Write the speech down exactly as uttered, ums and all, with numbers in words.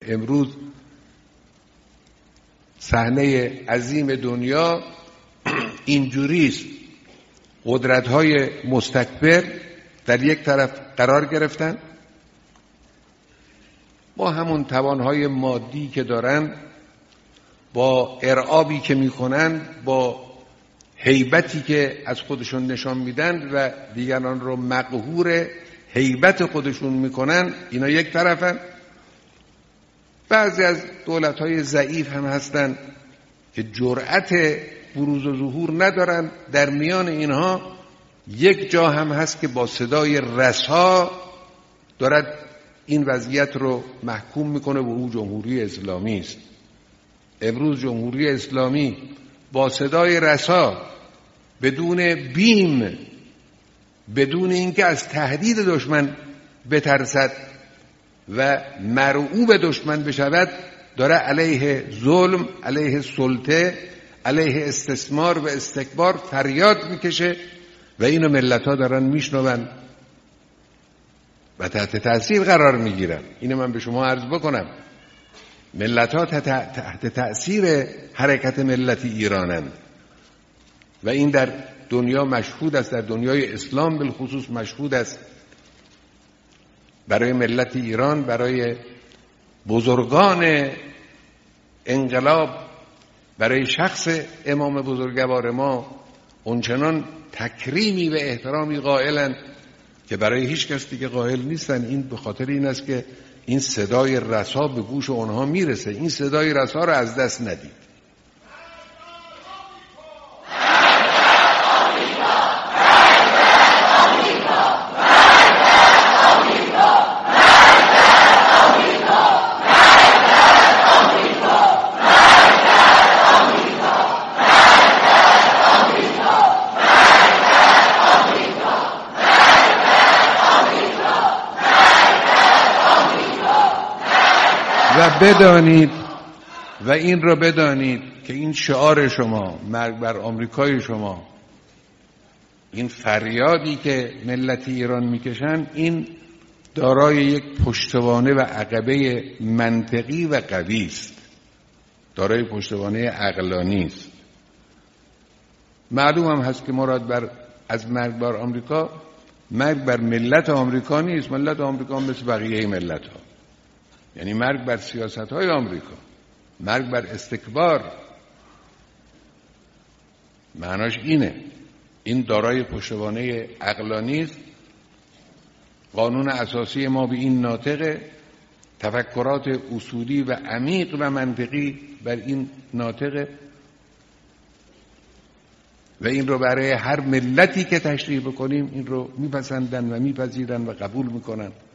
امروز صحنه عظیم دنیا اینجوریست، قدرت‌های مستکبر در یک طرف قرار گرفتن، با همون توانهای مادی که دارن، با ارعابی که میکنن، با هیبتی که از خودشون نشان میدن و دیگران رو مقهور هیبت خودشون میکنن، اینا یک طرفن. بعضی از دولت‌های ضعیف هم هستن که جرأت بروز و ظهور ندارن. در میان اینها یک جا هم هست که با صدای رسا دارد این وضعیت رو محکوم میکنه و او جمهوری اسلامی است. امروز جمهوری اسلامی با صدای رسا، بدون بیم، بدون اینکه از تهدید دشمن بترسد و مرعوب دشمن بشود، داره علیه ظلم، علیه سلطه، علیه استثمار و استکبار فریاد میکشه و اینو ملت‌ها دارن میشنون و تحت تأثیر قرار میگیرن. اینو من به شما عرض بکنم، ملت‌ها تحت تأثیر حرکت ملتی ایرانند و این در دنیا مشهود است، در دنیای اسلام بالخصوص مشهود است. برای ملت ایران، برای بزرگان انقلاب، برای شخص امام بزرگوار ما اونچنان تکریمی و احترامی قائلند که برای هیچ کس دیگه قائل نیستن. این به خاطر این است که این صدای رسا به گوش اونها میرسه. این صدای رسا رو از دست ندید. و بدانید و این را بدانید که این شعار شما، مرگ بر آمریکای شما، این فریادی که ملت ایران میکشن، این دارای یک پشتوانه و عقبه منطقی و قوی است، دارای پشتوانه عقلانی است. معلوم هم هست که مراد بر از مرگ بر آمریکا، مرگ بر ملت آمریکا نیست. ملت آمریکا مثل بقیه ملت ها، یعنی مرگ بر سیاست‌های آمریکا، مرگ بر استکبار. معناش اینه، این دارای پشتوانه عقلانی است. قانون اساسی ما به این ناطقه، تفکرات اصولی و عمیق و منطقی بر این ناطقه و این رو برای هر ملتی که تشریح بکنیم این رو میپسندن و میپذیرن و قبول میکنن.